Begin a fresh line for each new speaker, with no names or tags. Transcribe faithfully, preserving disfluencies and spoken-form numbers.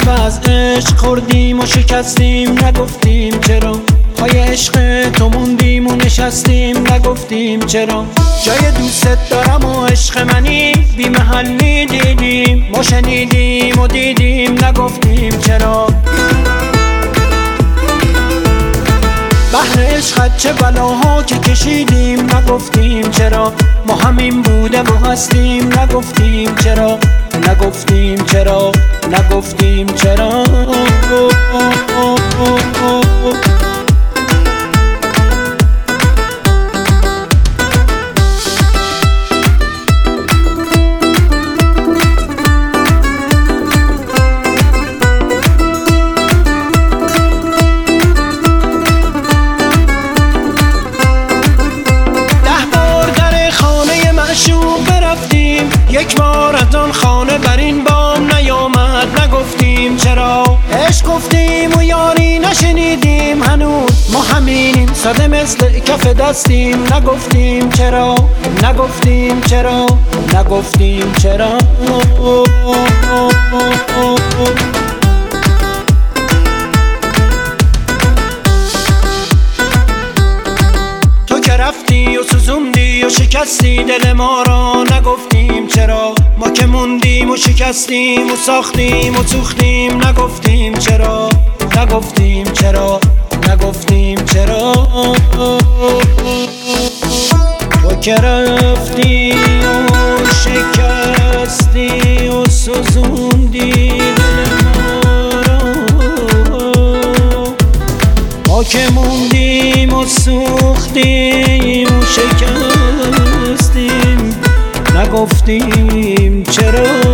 ضربه از عشق خوردیم و شکستیم، نگفتیم چرا. پای عشق تو موندیم و نشستیم، نگفتیم چرا. جای دوست دارم و عشق منی، بی محلی دیدیم، ما شنیدیم و دیدیم، نگفتیم چرا. بحر عشقت چه بلاها که کشیدیم، نگفتیم چرا. ما همین بوده و هستیم، نگفتیم چرا. نگفتیم چرا. نگفتیم چرا. یک بار از آن خانه بر این بام نیامد، نگفتیم چرا. عشق گفتیم و یاری نشنیدیم هنوز، ما همینیم ساده مثل کف دستیم، نگفتیم چرا. نگفتیم چرا. نگفتیم چرا. تو که رفتی و سوزوندی و شکستی دل ما را، نگفتیم چرا. ما که موندیم و شکستیم و ساختیم و سوختیم، نگفتیم چرا. نگفتیم چرا. نگفتیم چرا. تو که رفتی و شکستی و سوزوندی دل ما را، ما که موندیم و سوختیم و شکستیم، نگفتیم چرا.